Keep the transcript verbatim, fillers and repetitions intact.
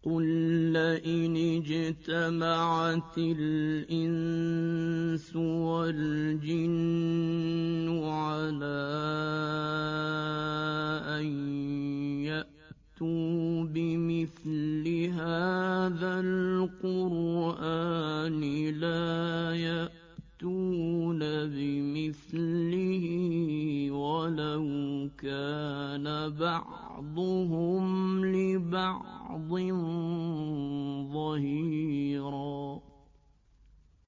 قل لئن اجتمعت الإنس والجن على أن يأتوا بمثل هذا القرآن لا يأتون بمثله ولو كان بعضهم لبعض ظهيرا.